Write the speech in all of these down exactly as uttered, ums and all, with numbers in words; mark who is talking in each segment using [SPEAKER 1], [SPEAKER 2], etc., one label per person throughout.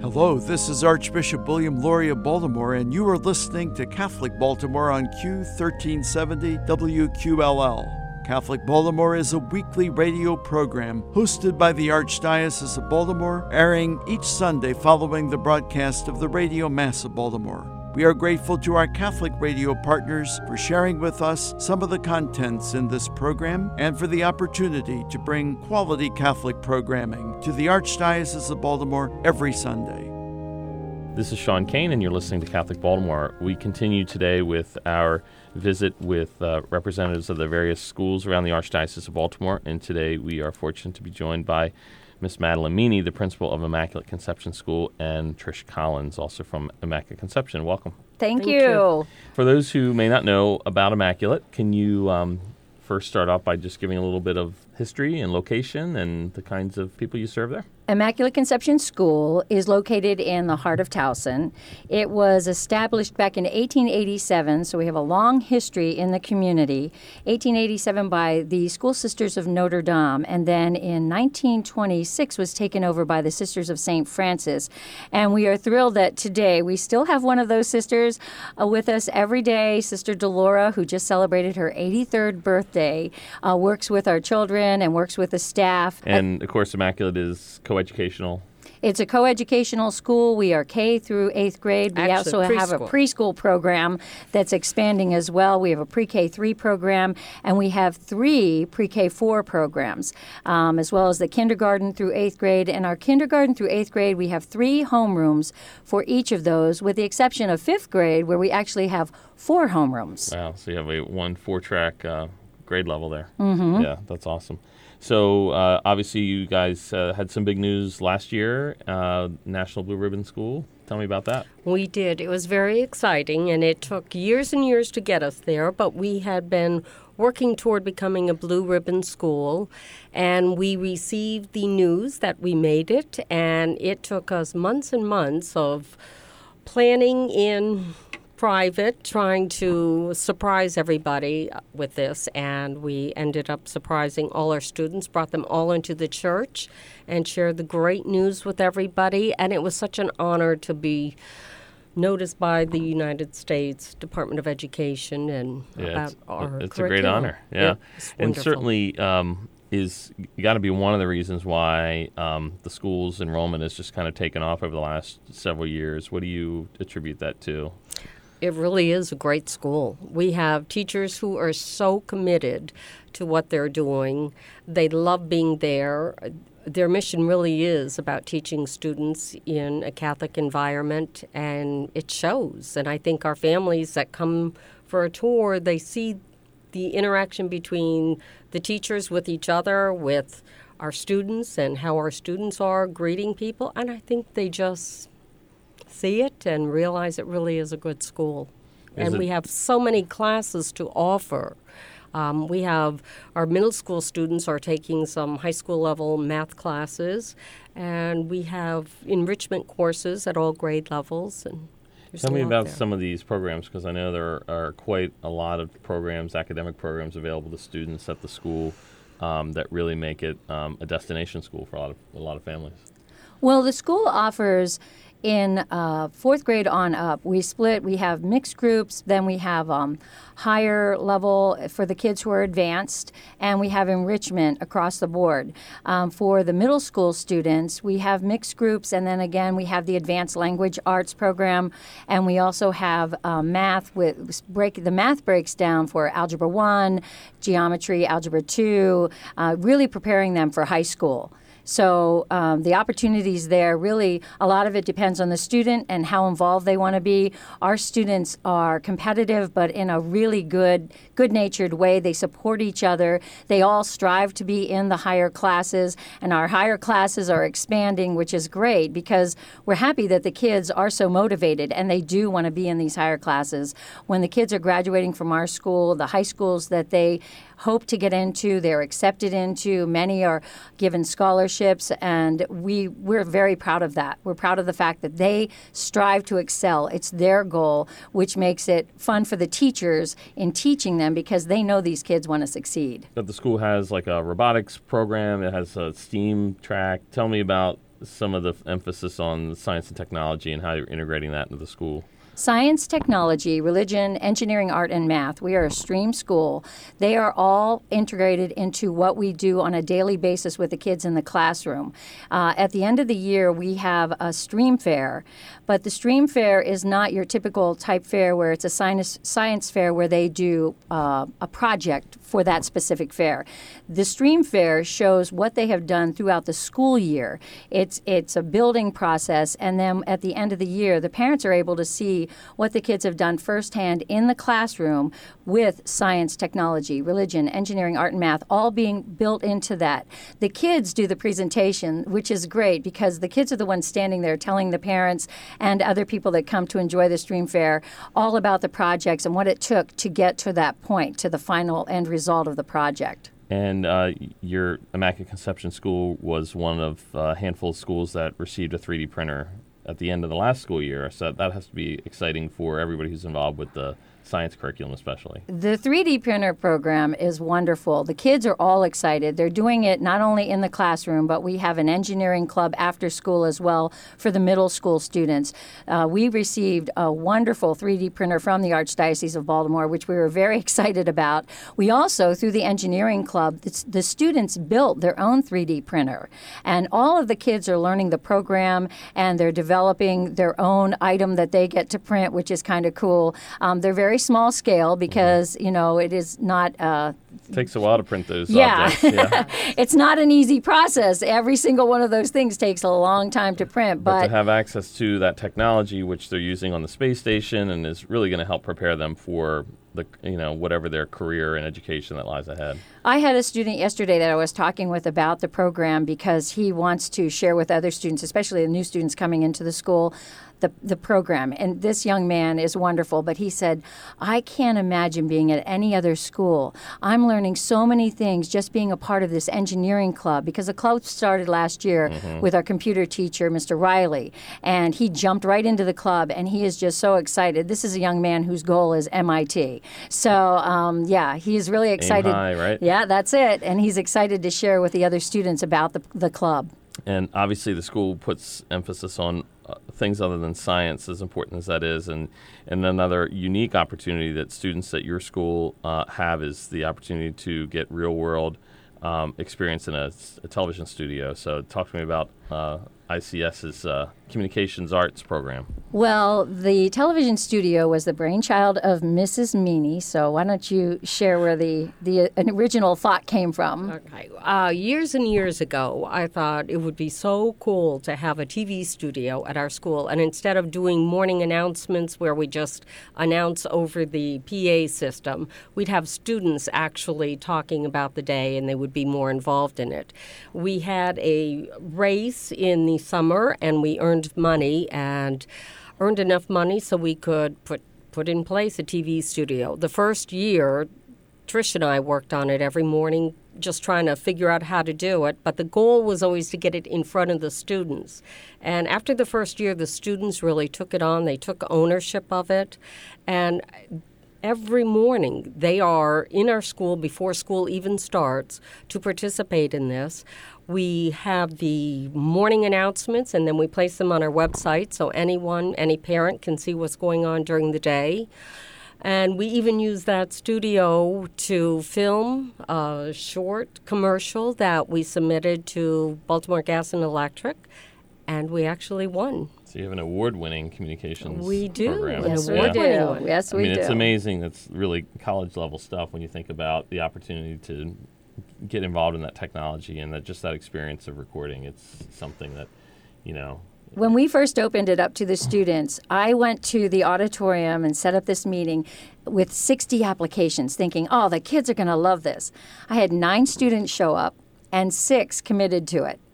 [SPEAKER 1] Hello, this is Archbishop William Lori of Baltimore, and you are listening to Catholic Baltimore on Q thirteen seventy W Q L L. Catholic Baltimore is a weekly radio program hosted by the Archdiocese of Baltimore, airing each Sunday following the broadcast of the Radio Mass of Baltimore. We are grateful to our Catholic radio partners for sharing with us some of the contents in this program and for the opportunity to bring quality Catholic programming to the Archdiocese of Baltimore every Sunday.
[SPEAKER 2] This is Sean Kane, and you're listening to Catholic Baltimore. We continue today with our visit with uh, representatives of the various schools around the Archdiocese of Baltimore, and today we are fortunate to be joined by Miss Madeline Meany, the principal of Immaculate Conception School, and Trish Collins, also from Immaculate Conception. Welcome.
[SPEAKER 3] Thank,
[SPEAKER 4] Thank
[SPEAKER 3] you.
[SPEAKER 4] you.
[SPEAKER 2] For those who may not know about Immaculate, can you um, first start off by just giving a little bit of history and location and the kinds of people you serve there?
[SPEAKER 3] Immaculate Conception School is located in the heart of Towson. It was established back in eighteen eighty-seven, so we have a long history in the community. eighteen eighty-seven by the School Sisters of Notre Dame, and then in nineteen twenty-six was taken over by the Sisters of Saint Francis. And we are thrilled that today we still have one of those sisters uh, with us every day. Sister Delora, who just celebrated her eighty-third birthday, uh, works with our children and works with the staff.
[SPEAKER 2] And, of course, Immaculate is coeducational.
[SPEAKER 3] It's a coeducational school. We are K through eighth grade. We
[SPEAKER 4] Actually,
[SPEAKER 3] also have a
[SPEAKER 4] preschool.
[SPEAKER 3] preschool program that's expanding as well. We have a pre-K three program, and we have three pre-K four programs, um, as well as the kindergarten through eighth grade. And our kindergarten through eighth grade, we have three homerooms for each of those, with the exception of fifth grade, where we actually have four homerooms.
[SPEAKER 2] Wow, so you have a one four-track uh, grade level there.
[SPEAKER 3] Mm-hmm.
[SPEAKER 2] Yeah, that's awesome. So uh, obviously you guys uh, had some big news last year, uh, National Blue Ribbon School. Tell me about that.
[SPEAKER 4] We did. It was very exciting, and it took years and years to get us there, but we had been working toward becoming a Blue Ribbon school, and we received the news that we made it, and it took us months and months of planning in private, trying to surprise everybody with this, and we ended up surprising all our students, brought them all into the church, and shared the great news with everybody. And it was such an honor to be noticed by the United States Department of Education and
[SPEAKER 2] Yeah,
[SPEAKER 4] about
[SPEAKER 2] it's,
[SPEAKER 4] our
[SPEAKER 2] it's a great
[SPEAKER 4] curriculum.
[SPEAKER 2] honor. Yeah,
[SPEAKER 4] It's
[SPEAKER 2] and
[SPEAKER 4] wonderful.
[SPEAKER 2] certainly um, is got to be one of the reasons why um, the school's enrollment has just kind of taken off over the last several years. What do you attribute that to?
[SPEAKER 4] It really is a great school. We have teachers who are so committed to what they're doing. They love being there. Their mission really is about teaching students in a Catholic environment, and it shows. And I think our families that come for a tour, they see the interaction between the teachers with each other, with our students, and how our students are greeting people. And I think they just see it and realize it really is a good school.
[SPEAKER 2] Is
[SPEAKER 4] and
[SPEAKER 2] it-
[SPEAKER 4] we have so many classes to offer. Um, we have our middle school students are taking some high school level math classes, and we have enrichment courses at all grade levels. And there's
[SPEAKER 2] Tell
[SPEAKER 4] a
[SPEAKER 2] me
[SPEAKER 4] lot
[SPEAKER 2] about
[SPEAKER 4] there.
[SPEAKER 2] some of these programs, because I know there are quite a lot of programs, academic programs available to students at the school um, that really make it um, a destination school for a lot of a lot of families.
[SPEAKER 3] Well, the school offers in uh, fourth grade on up, we split, we have mixed groups, then we have um, higher level for the kids who are advanced, and we have enrichment across the board. Um, for the middle school students, we have mixed groups, and then again, we have the advanced language arts program, and we also have uh, math with break. The math breaks down for Algebra one, Geometry, Algebra two, uh, really preparing them for high school. So um, the opportunities there, really, a lot of it depends on the student and how involved they want to be. Our students are competitive, but in a really good, good-natured way. They support each other. They all strive to be in the higher classes, and our higher classes are expanding, which is great because we're happy that the kids are so motivated, and they do want to be in these higher classes. When the kids are graduating from our school, the high schools that they hope to get into, they're accepted into. Many are given scholarships, and we, we're very proud of that. We're proud of the fact that they strive to excel. It's their goal, which makes it fun for the teachers in teaching them because they know these kids want to succeed.
[SPEAKER 2] But the school has like a robotics program. It has a STEAM track. Tell me about some of the f- emphasis on science and technology and how you're integrating that into the school.
[SPEAKER 3] Science, technology, religion, engineering, art, and math. We are a STREAM school. They are all integrated into what we do on a daily basis with the kids in the classroom. Uh, at the end of the year, we have a STREAM fair, but the STREAM fair is not your typical type fair where it's a science, science fair where they do uh, a project for that specific fair. The STREAM fair shows what they have done throughout the school year. It's, it's a building process, and then at the end of the year, the parents are able to see what the kids have done firsthand in the classroom with science, technology, religion, engineering, art, and math, all being built into that. The kids do the presentation, which is great because the kids are the ones standing there telling the parents and other people that come to enjoy the STREAM fair all about the projects and what it took to get to that point, to the final end result of the project.
[SPEAKER 2] And uh, your Immaculate Conception School was one of a handful of schools that received a three D printer at the end of the last school year, so that has to be exciting for everybody who's involved with the science curriculum especially.
[SPEAKER 3] The three D printer program is wonderful. The kids are all excited. They're doing it not only in the classroom, but we have an engineering club after school as well for the middle school students. Uh, we received a wonderful three D printer from the Archdiocese of Baltimore, which we were very excited about. We also, through the engineering club, the, the students built their own three D printer. And all of the kids are learning the program, and they're developing their own item that they get to print, which is kind of cool. Um, they're very small scale because, you know, it is not... Uh,
[SPEAKER 2] it takes a while to print those
[SPEAKER 3] yeah.
[SPEAKER 2] objects. Yeah.
[SPEAKER 3] It's not an easy process. Every single one of those things takes a long time to print. But,
[SPEAKER 2] but to have access to that technology, which they're using on the space station, and is really going to help prepare them for the, you know, whatever their career and education that lies ahead.
[SPEAKER 3] I had a student yesterday that I was talking with about the program because he wants to share with other students, especially the new students coming into the school, the, the program. And this young man is wonderful, but he said, I can't imagine being at any other school. I'm learning so many things just being a part of this engineering club, because the club started last year mm-hmm. with our computer teacher, Mister Riley, and he jumped right into the club, and he is just so excited. This is a young man whose goal is M I T. So, um, yeah, he's really excited.
[SPEAKER 2] Aim high, right?
[SPEAKER 3] Yeah, that's it. And he's excited to share with the other students about the, the club.
[SPEAKER 2] And obviously the school puts emphasis on uh, things other than science, as important as that is. And, and another unique opportunity that students at your school uh, have is the opportunity to get real-world um, experience in a, a television studio. So talk to me about uh, ICS's uh, Communications Arts program.
[SPEAKER 3] Well, the television studio was the brainchild of Missus Meany, so why don't you share where the, the original thought came from?
[SPEAKER 4] Okay. Uh, years and years ago, I thought it would be so cool to have a T V studio at our school, and instead of doing morning announcements where we just announce over the P A system, we'd have students actually talking about the day, and they would be more involved in it. We had a race in the summer, and we earned money and earned enough money so we could put put in place a T V studio. The first year, Trish and I worked on it every morning, just trying to figure out how to do it, but the goal was always to get it in front of the students. And after the first year, the students really took it on. They took ownership of it, and every morning they are in our school before school even starts to participate in this. We have the morning announcements, and then we place them on our website so anyone, any parent can see what's going on during the day. And we even use that studio to film a short commercial that we submitted to Baltimore Gas and Electric, and we actually won.
[SPEAKER 2] So you have an award-winning communications
[SPEAKER 4] we do.
[SPEAKER 2] program.
[SPEAKER 3] Yes,
[SPEAKER 2] yeah.
[SPEAKER 3] we do. Yes,
[SPEAKER 2] I
[SPEAKER 3] we
[SPEAKER 2] mean,
[SPEAKER 3] do.
[SPEAKER 2] it's amazing. That's really college-level stuff when you think about the opportunity to get involved in that technology and that just that experience of recording. It's something that, you know.
[SPEAKER 3] When we first opened it up to the students, I went to the auditorium and set up this meeting with sixty applications thinking, oh, the kids are going to love this. I had nine students show up and six committed to it.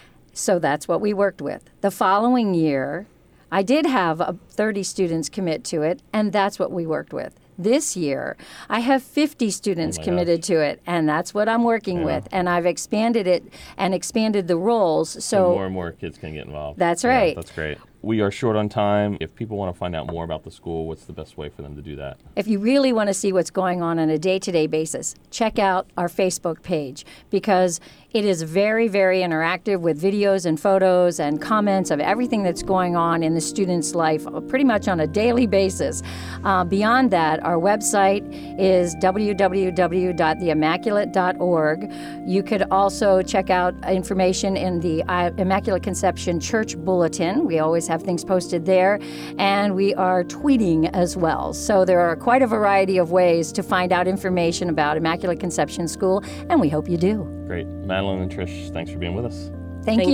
[SPEAKER 3] So that's what we worked with. The following year, I did have uh, thirty students commit to it, and that's what we worked with. This year, I have fifty students
[SPEAKER 2] oh
[SPEAKER 3] committed
[SPEAKER 2] gosh.
[SPEAKER 3] to it, and that's what I'm working
[SPEAKER 2] yeah.
[SPEAKER 3] with. And I've expanded it and expanded the roles. So,
[SPEAKER 2] so more and more kids can get involved.
[SPEAKER 3] That's right.
[SPEAKER 2] Yeah, that's great. We are short on time. If people want to find out more about the school, what's the best way for them to do that?
[SPEAKER 3] If you really want to see what's going on on a day-to-day basis, check out our Facebook page, because It is very, very interactive with videos and photos and comments of everything that's going on in the student's life pretty much on a daily basis. Uh, beyond that, our website is w w w dot the immaculate dot org. You could also check out information in the Immaculate Conception Church Bulletin. We always have things posted there. And we are tweeting as well. So there are quite a variety of ways to find out information about Immaculate Conception School, and we hope you do.
[SPEAKER 2] Great. Madeline and Trish, thanks for being with us.
[SPEAKER 3] Thank,
[SPEAKER 4] Thank
[SPEAKER 3] you.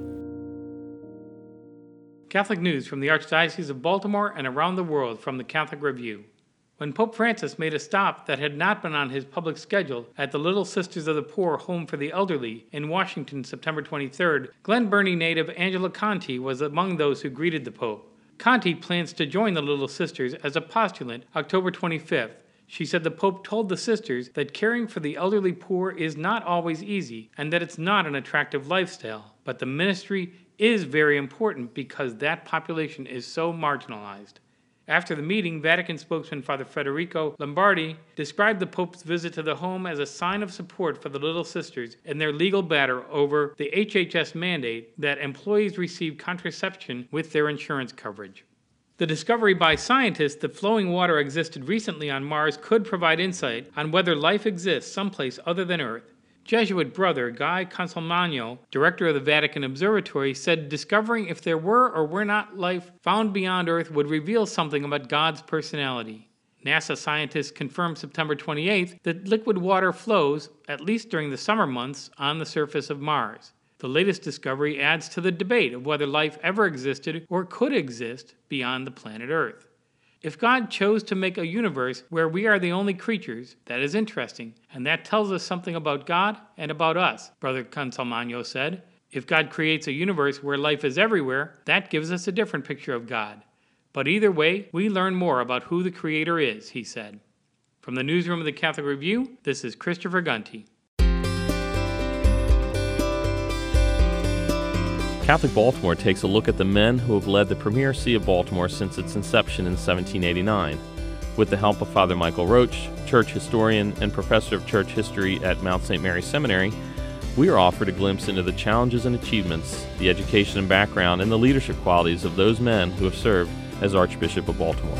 [SPEAKER 4] you.
[SPEAKER 5] Catholic news from the Archdiocese of Baltimore and around the world from the Catholic Review. When Pope Francis made a stop that had not been on his public schedule at the Little Sisters of the Poor Home for the Elderly in Washington September twenty-third, Glen Burnie native Angela Conti was among those who greeted the Pope. Conti plans to join the Little Sisters as a postulant October twenty-fifth. She said the Pope told the sisters that caring for the elderly poor is not always easy and that it's not an attractive lifestyle, but the ministry is very important because that population is so marginalized. After the meeting, Vatican spokesman Father Federico Lombardi described the Pope's visit to the home as a sign of support for the Little Sisters in their legal battle over the H H S mandate that employees receive contraception with their insurance coverage. The discovery by scientists that flowing water existed recently on Mars could provide insight on whether life exists someplace other than Earth. Jesuit brother Guy Consolmagno, director of the Vatican Observatory, said discovering if there were or were not life found beyond Earth would reveal something about God's personality. NASA scientists confirmed September twenty-eighth that liquid water flows, at least during the summer months, on the surface of Mars. The latest discovery adds to the debate of whether life ever existed or could exist beyond the planet Earth. If God chose to make a universe where we are the only creatures, that is interesting, and that tells us something about God and about us, Brother Consolmagno said. If God creates a universe where life is everywhere, that gives us a different picture of God. But either way, we learn more about who the Creator is, he said. From the newsroom of the Catholic Review, this is Christopher Gunty.
[SPEAKER 2] Catholic Baltimore takes a look at the men who have led the Premier See of Baltimore since its inception in seventeen eighty-nine. With the help of Father Michael Roach, church historian and professor of church history at Mount Saint Mary Seminary, we are offered a glimpse into the challenges and achievements, the education and background, and the leadership qualities of those men who have served as Archbishop of Baltimore.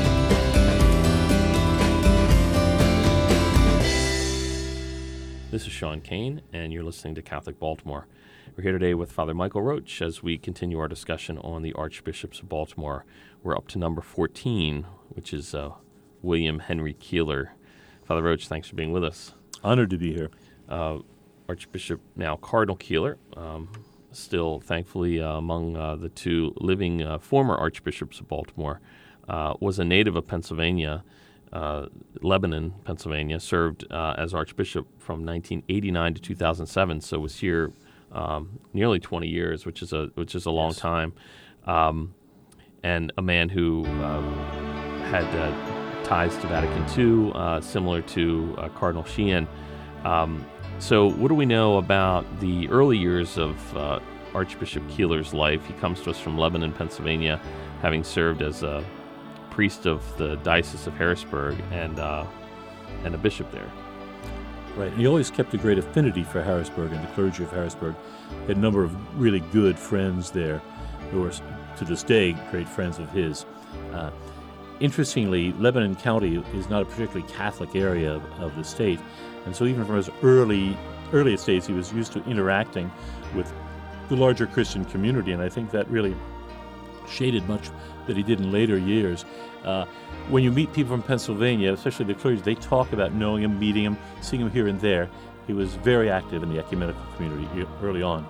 [SPEAKER 2] This is Sean Kane, and you're listening to Catholic Baltimore. We're here today with Father Michael Roach as we continue our discussion on the Archbishops of Baltimore. We're up to number fourteen, which is uh, William Henry Keeler. Father Roach, thanks for being with us.
[SPEAKER 6] Honored to be here.
[SPEAKER 2] Uh, Archbishop, now Cardinal Keeler, um, still thankfully uh, among uh, the two living uh, former Archbishops of Baltimore, uh, was a native of Pennsylvania, uh, Lebanon, Pennsylvania, served uh, as Archbishop from nineteen eighty-nine to two thousand seven, so was here Um, nearly twenty years, which is a which is a long yes. time, um, and a man who uh, had uh, ties to Vatican Two, uh, similar to uh, Cardinal Sheehan. Um, so, what do we know about the early years of uh, Archbishop Keeler's life? He comes to us from Lebanon, Pennsylvania, having served as a priest of the Diocese of Harrisburg and uh, and a bishop there.
[SPEAKER 6] Right. He always kept a great affinity for Harrisburg and the clergy of Harrisburg. He had a number of really good friends there who are, to this day, great friends of his. Uh, interestingly, Lebanon County is not a particularly Catholic area of, of the state, and so even from his early earliest days, he was used to interacting with the larger Christian community, and I think that really shaded much that he did in later years. Uh, when you meet people from Pennsylvania, especially the clergy, they talk about knowing him, meeting him, seeing him here and there. He was very active in the ecumenical community early on.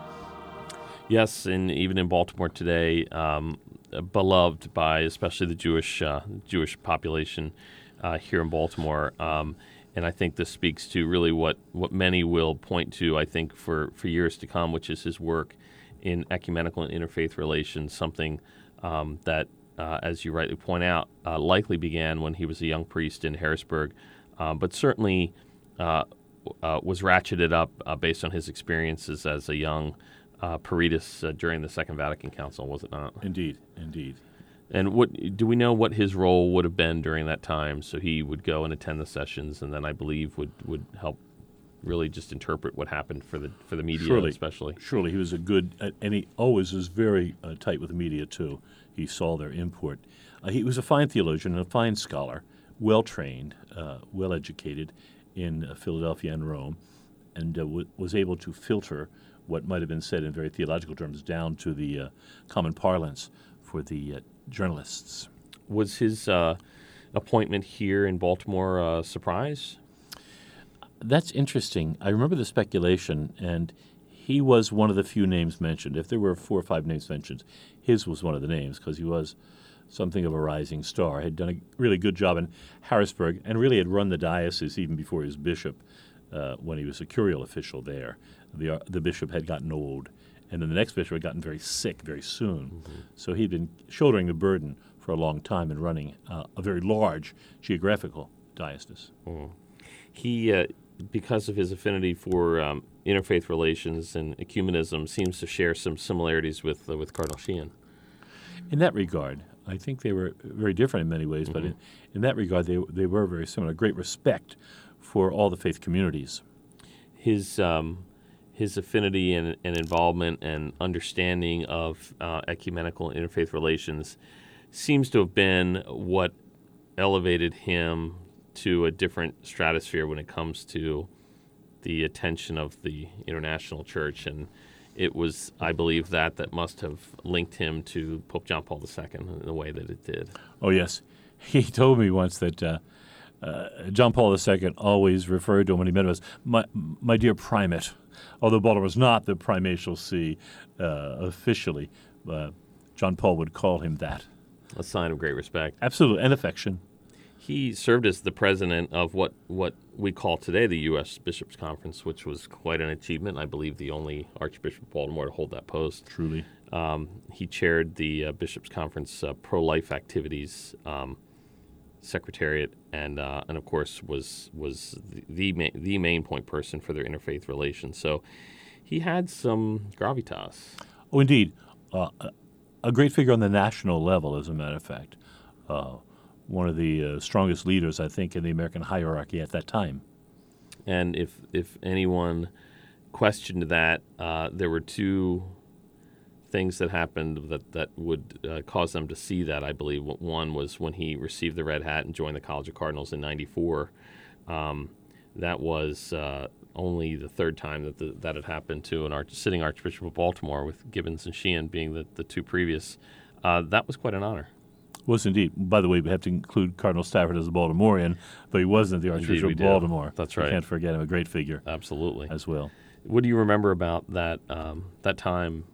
[SPEAKER 2] Yes, and even in Baltimore today, um, beloved by especially the Jewish uh, Jewish population uh, here in Baltimore. Um, and I think this speaks to really what, what many will point to, I think, for, for years to come, which is his work in ecumenical and interfaith relations, something um, that, uh, as you rightly point out, uh, likely began when he was a young priest in Harrisburg, uh, but certainly uh, uh, was ratcheted up uh, based on his experiences as a young uh, peritus uh, during the Second Vatican Council, was it not?
[SPEAKER 6] Indeed, indeed.
[SPEAKER 2] And what do we know what his role would have been during that time? So he would go and attend the sessions, and then I believe would, would help really just interpret what happened for the for the media,
[SPEAKER 6] Surely.
[SPEAKER 2] especially.
[SPEAKER 6] Surely he was a good, uh, and he always was very uh, tight with the media, too. He saw their import. Uh, he was a fine theologian and a fine scholar, well-trained, uh, well-educated in uh, Philadelphia and Rome, and uh, w- was able to filter what might have been said in very theological terms down to the uh, common parlance for the uh, journalists.
[SPEAKER 2] Was his uh, appointment here in Baltimore a surprise?
[SPEAKER 6] That's interesting. I remember the speculation, and he was one of the few names mentioned. If there were four or five names mentioned, his was one of the names because he was something of a rising star. Had done a really good job in Harrisburg and really had run the diocese even before he was bishop uh, when he was a curial official there. The, uh, the bishop had gotten old, and then the next bishop had gotten very sick very soon. Mm-hmm. So he'd been shouldering the burden for a long time and running uh, a very large geographical diocese.
[SPEAKER 2] Mm. He, uh, because of his affinity for um, interfaith relations and ecumenism, seems to share some similarities with uh, with Cardinal Sheehan.
[SPEAKER 6] In that regard, I think they were very different in many ways, mm-hmm. but in, in that regard, they they were very similar. Great respect for all the faith communities.
[SPEAKER 2] His um, his affinity and, and involvement and understanding of uh, ecumenical and interfaith relations seems to have been what elevated him to a different stratosphere when it comes to the attention of the international church, and it was, I believe, that that must have linked him to Pope John Paul the Second in the way that it did.
[SPEAKER 6] Oh, yes. He told me once that uh, uh, John Paul the Second always referred to him when he met him as my, my dear primate, although Baltimore was not the primatial see uh, officially. Uh, John Paul would call him that.
[SPEAKER 2] A sign of great respect.
[SPEAKER 6] Absolutely, and affection.
[SPEAKER 2] He served as the president of what, what we call today the U S Bishops' Conference, which was quite an achievement. I believe the only Archbishop of Baltimore to hold that post.
[SPEAKER 6] Truly.
[SPEAKER 2] Um, he chaired the uh, Bishops' Conference uh, pro-life activities um, secretariat, and uh, and of course was was the the, ma- the main point person for their interfaith relations. So he had some gravitas.
[SPEAKER 6] Oh, indeed, uh, a great figure on the national level, as a matter of fact. Uh, one of the uh, strongest leaders, I think, in the American hierarchy at that time.
[SPEAKER 2] And if if anyone questioned that, uh, there were two things that happened that, that would uh, cause them to see that, I believe. One was when he received the red hat and joined the College of Cardinals in ninety-four. Um, that was uh, only the third time that the, that had happened to an arch, sitting Archbishop of Baltimore, with Gibbons and Sheehan being the, the two previous. Uh, that was quite an honor.
[SPEAKER 6] Was indeed. By the way, we have to include Cardinal Stafford as a Baltimorean, though he wasn't the Archbishop of Baltimore.
[SPEAKER 2] That's right.
[SPEAKER 6] You can't forget him, a great figure.
[SPEAKER 2] Absolutely.
[SPEAKER 6] As well.
[SPEAKER 2] What do you remember about that um, that time?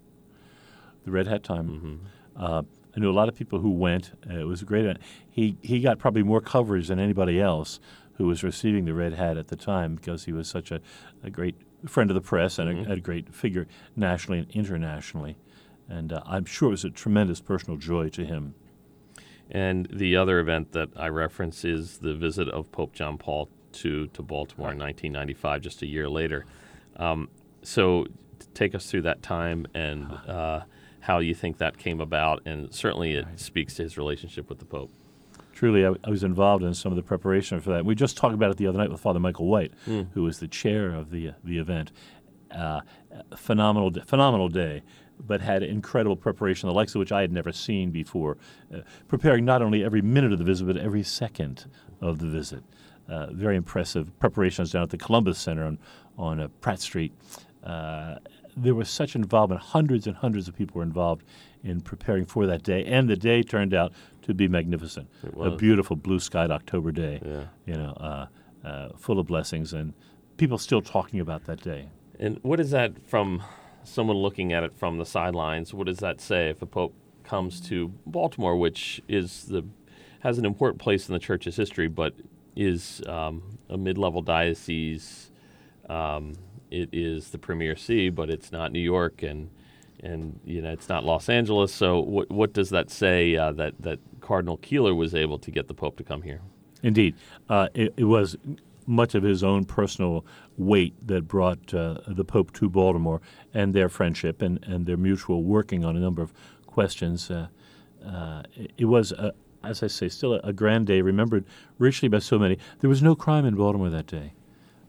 [SPEAKER 6] The Red Hat time.
[SPEAKER 2] Mm-hmm.
[SPEAKER 6] Uh, I knew a lot of people who went. Uh, it was a great event. He, he got probably more coverage than anybody else who was receiving the Red Hat at the time, because he was such a, a great friend of the press and mm-hmm. a, a great figure nationally and internationally. And uh, I'm sure it was a tremendous personal joy to him.
[SPEAKER 2] And the other event that I reference is the visit of Pope John Paul to, to Baltimore right. in nineteen ninety-five, just a year later. Um, so take us through that time and uh, how you think that came about, and certainly it right. speaks to his relationship with the Pope.
[SPEAKER 6] Truly, I, I was involved in some of the preparation for that. We just talked about it the other night with Father Michael White, mm. who was the chair of the the event. Uh, phenomenal, phenomenal day, but had incredible preparation, the likes of which I had never seen before, uh, preparing not only every minute of the visit, but every second of the visit. Uh, very impressive preparations down at the Columbus Center on, on uh, Pratt Street. Uh, there was such involvement. Hundreds and hundreds of people were involved in preparing for that day, and the day turned out to be magnificent.
[SPEAKER 2] It was.
[SPEAKER 6] A beautiful blue-skied October day,
[SPEAKER 2] yeah.
[SPEAKER 6] you know, uh, uh, full of blessings, and people still talking about that day.
[SPEAKER 2] And what is that from someone looking at it from the sidelines? What does that say if a pope comes to Baltimore, which is the has an important place in the church's history, but is um, a mid-level diocese? Um, it is the premier see, but it's not New York, and and you know it's not Los Angeles. So what what does that say uh, that that Cardinal Keeler was able to get the Pope to come here?
[SPEAKER 6] Indeed, uh, it, it was much of his own personal weight that brought uh, the Pope to Baltimore, and their friendship and, and their mutual working on a number of questions. Uh, uh, it, it was, a, as I say, still a, a grand day, remembered richly by so many. There was no crime in Baltimore that day.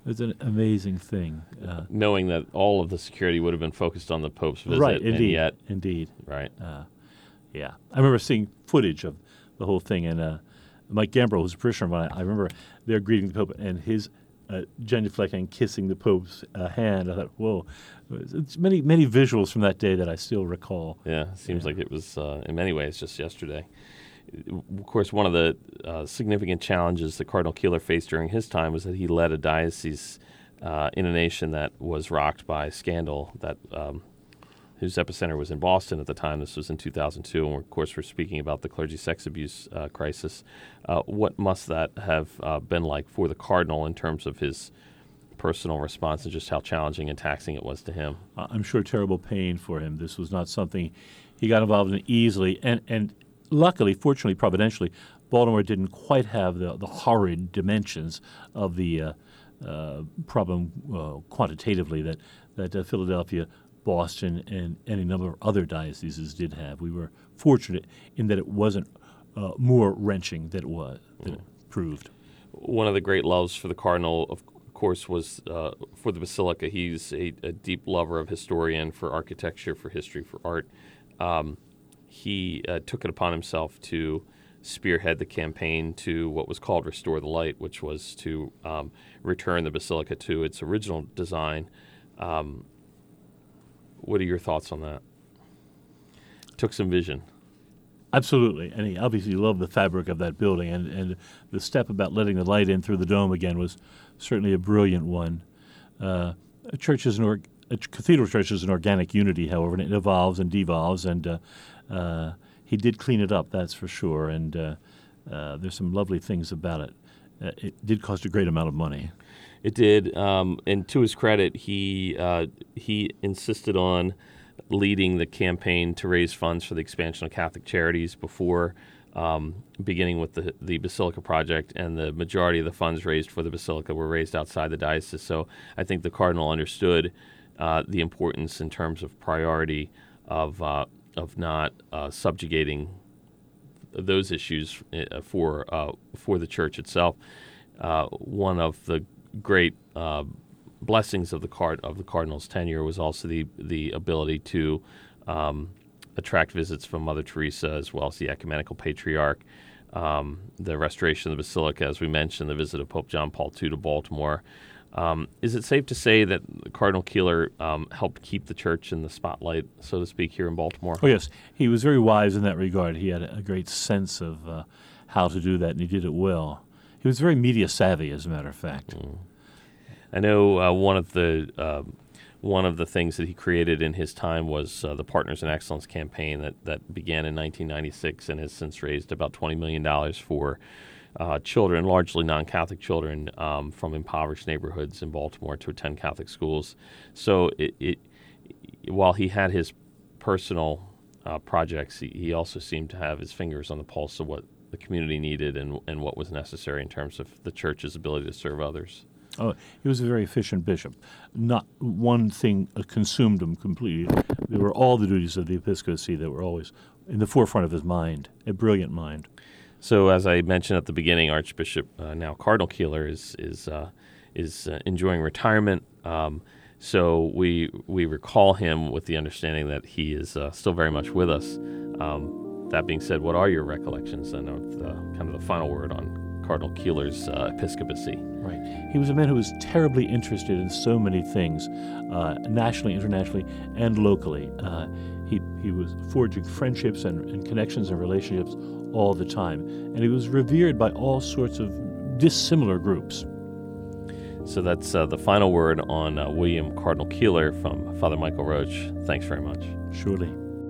[SPEAKER 6] It was an amazing thing. Uh,
[SPEAKER 2] Knowing that all of the security would have been focused on the Pope's visit,
[SPEAKER 6] right,
[SPEAKER 2] and
[SPEAKER 6] indeed,
[SPEAKER 2] yet,
[SPEAKER 6] indeed.
[SPEAKER 2] right.
[SPEAKER 6] Uh, yeah. I remember seeing footage of the whole thing, and uh, Mike Gambrill, who's a parishioner of mine, I remember they're greeting the Pope, and his uh, genuflecting, kissing the Pope's uh, hand. I thought, whoa. It's many, many visuals from that day that I still recall.
[SPEAKER 2] Yeah, it seems
[SPEAKER 6] Yeah.
[SPEAKER 2] like it was, uh, in many ways, just yesterday. Of course, one of the uh, significant challenges that Cardinal Keeler faced during his time was that he led a diocese uh, in a nation that was rocked by scandal, that um, whose epicenter was in Boston at the time. This was in two thousand two, and of course we're speaking about the clergy sex abuse uh, crisis. Uh, what must that have uh, been like for the Cardinal in terms of his personal response and just how challenging and taxing it was to him?
[SPEAKER 6] Uh, I'm sure terrible pain for him. This was not something he got involved in easily, and, and luckily, fortunately, providentially, Baltimore didn't quite have the, the horrid dimensions of the uh, uh, problem uh, quantitatively that, that uh, Philadelphia, Boston, and any number of other dioceses did have. We were fortunate in that it wasn't uh, more wrenching than it was, than it proved.
[SPEAKER 2] One of the great loves for the Cardinal, of course, was uh, for the Basilica. He's a, a deep lover of historian, for architecture, for history, for art. Um, he uh, took it upon himself to spearhead the campaign to what was called Restore the Light, which was to um, return the Basilica to its original design. Um, what are your thoughts on that? Took some vision.
[SPEAKER 6] Absolutely, and he obviously loved the fabric of that building, and, and the step about letting the light in through the dome again was certainly a brilliant one. Uh, a church is an or, a cathedral church is an organic unity, however, and it evolves and devolves, and uh, uh, he did clean it up, that's for sure, and uh, uh, there's some lovely things about it. Uh, it did cost a great amount of money.
[SPEAKER 2] It did, um, and to his credit, he uh, he insisted on leading the campaign to raise funds for the expansion of Catholic Charities before um, beginning with the the Basilica project, and the majority of the funds raised for the Basilica were raised outside the diocese. So I think the Cardinal understood uh, the importance in terms of priority of uh, of not uh, subjugating those issues for uh, for the Church itself. Uh, one of the great uh, blessings of the card of the Cardinal's tenure was also the the ability to um, attract visits from Mother Teresa, as well as the ecumenical patriarch, um, the restoration of the Basilica, as we mentioned, the visit of Pope John Paul the Second to Baltimore. Um, is it safe to say that Cardinal Keeler um, helped keep the church in the spotlight, so to speak, here in Baltimore?
[SPEAKER 6] Oh, yes. He was very wise in that regard. He had a great sense of uh, how to do that, and he did it well. He was very media savvy, as a matter of fact.
[SPEAKER 2] Mm. I know uh, one of the uh, one of the things that he created in his time was uh, the Partners in Excellence campaign that, that began in nineteen ninety-six and has since raised about twenty million dollars for uh, children, largely non-Catholic children, um, from impoverished neighborhoods in Baltimore to attend Catholic schools. So it, it while he had his personal uh, projects, he, he also seemed to have his fingers on the pulse of what the community needed and, and what was necessary in terms of the church's ability to serve others.
[SPEAKER 6] Oh, he was a very efficient bishop. Not one thing uh, consumed him completely. There were all the duties of the episcopacy that were always in the forefront of his mind, a brilliant mind.
[SPEAKER 2] So, as I mentioned at the beginning, Archbishop, uh, now Cardinal Keeler, is is uh, is uh, enjoying retirement. Um, so we we recall him with the understanding that he is uh, still very much with us. Um, that being said, what are your recollections then of the, kind of the final word on Cardinal Keeler's uh, episcopacy?
[SPEAKER 6] Right. He was a man who was terribly interested in so many things, uh, nationally, internationally, and locally. Uh, he he was forging friendships and, and connections and relationships all the time, and he was revered by all sorts of dissimilar groups.
[SPEAKER 2] So that's uh, the final word on uh, William Cardinal Keeler from Father Michael Roach. Thanks very much.
[SPEAKER 6] Surely.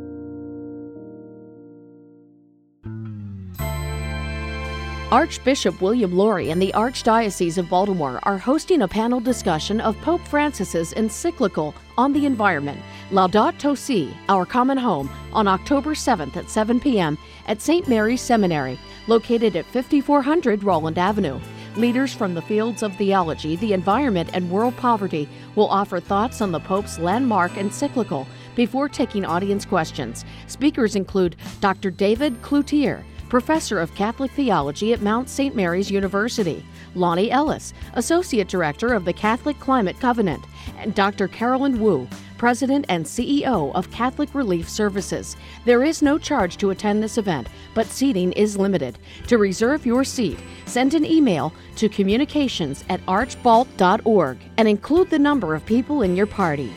[SPEAKER 7] Archbishop William Lori and the Archdiocese of Baltimore are hosting a panel discussion of Pope Francis's encyclical on the environment, Laudato Si, Our Common Home, on October seventh at seven p.m. at Saint Mary's Seminary, located at fifty-four hundred Roland Avenue. Leaders from the fields of theology, the environment, and world poverty will offer thoughts on the Pope's landmark encyclical before taking audience questions. Speakers include Doctor David Cloutier, Professor of Catholic Theology at Mount Saint Mary's University; Lonnie Ellis, Associate Director of the Catholic Climate Covenant; and Doctor Carolyn Wu, President and C E O of Catholic Relief Services. There is no charge to attend this event, but seating is limited. To reserve your seat, send an email to communications at archbalt dot org and include the number of people in your party.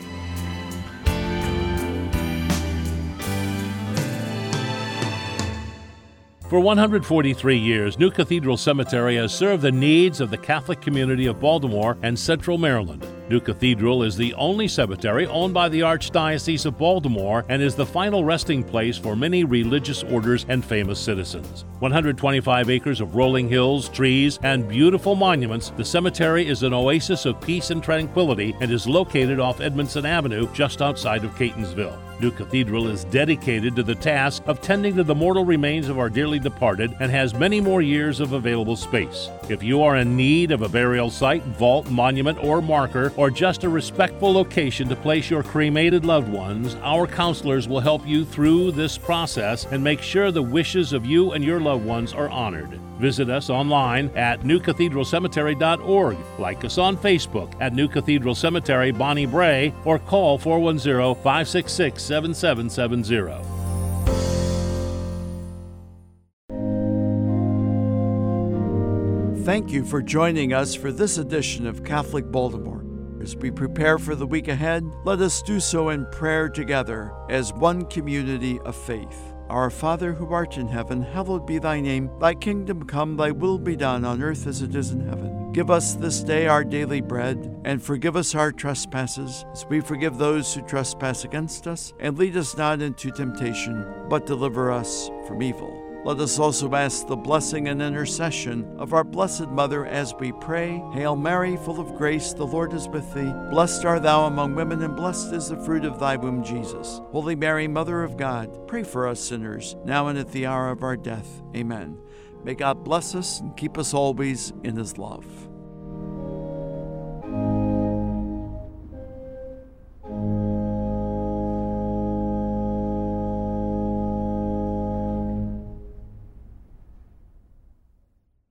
[SPEAKER 8] For one hundred forty-three years, New Cathedral Cemetery has served the needs of the Catholic community of Baltimore and Central Maryland. New Cathedral is the only cemetery owned by the Archdiocese of Baltimore and is the final resting place for many religious orders and famous citizens. one hundred twenty-five acres of rolling hills, trees, and beautiful monuments, the cemetery is an oasis of peace and tranquility and is located off Edmondson Avenue just outside of Catonsville. New Cathedral is dedicated to the task of tending to the mortal remains of our dearly departed and has many more years of available space. If you are in need of a burial site, vault, monument, or marker, or just a respectful location to place your cremated loved ones, our counselors will help you through this process and make sure the wishes of you and your loved ones are honored. Visit us online at new cathedral cemetery dot org. Like us on Facebook at New Cathedral Cemetery Bonnie Bray, or call four one zero, five six six, seven seven seven zero.
[SPEAKER 1] Thank you for joining us for this edition of Catholic Baltimore. As we prepare for the week ahead, let us do so in prayer together as one community of faith. Our Father who art in heaven, hallowed be thy name. Thy kingdom come, thy will be done on earth as it is in heaven. Give us this day our daily bread, and forgive us our trespasses, as we forgive those who trespass against us. And lead us not into temptation, but deliver us from evil. Let us also ask the blessing and intercession of our Blessed Mother as we pray. Hail Mary, full of grace, the Lord is with thee. Blessed art thou among women, and blessed is the fruit of thy womb, Jesus. Holy Mary, Mother of God, pray for us sinners, now and at the hour of our death. Amen. May God bless us and keep us always in his love.